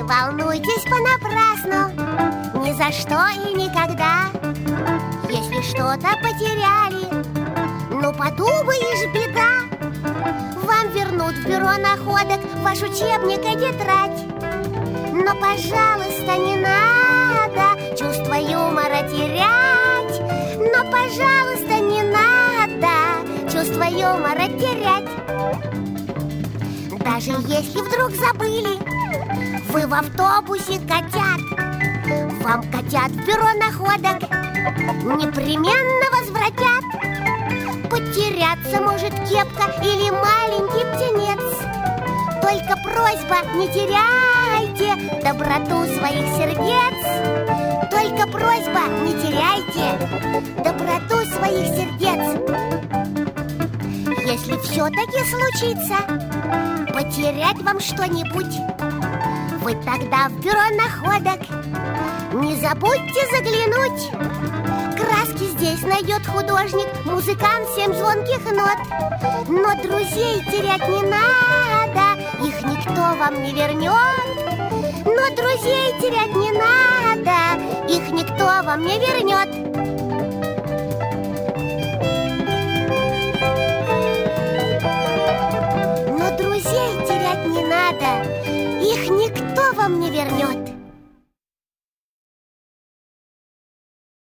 волнуйтесь понапрасну, ни за что и никогда. Если что-то потеряли, ну подумаешь, беда. Вам вернут в бюро находок ваш учебник и тетрадь. Но, пожалуйста, не надо чувство юмора терять. Но, пожалуйста, не надо чувство юмора терять. Даже если вдруг забыли вы в автобусе котят, вам котят в бюро находок непременно возвратят. Потеряться может кепка или маленький птенец. Только просьба, не теряйте доброту своих сердец. Только просьба, не теряйте доброту своих сердец. Если все-таки случится потерять вам что-нибудь, вы тогда в бюро находок не забудьте заглянуть. Краски здесь найдет художник, музыкант 7 звонких нот. Но друзей терять не надо, их никто вам не вернет. Но друзей терять не надо, их никто вам не вернет. Но друзей терять не надо, их никто вам не вернет.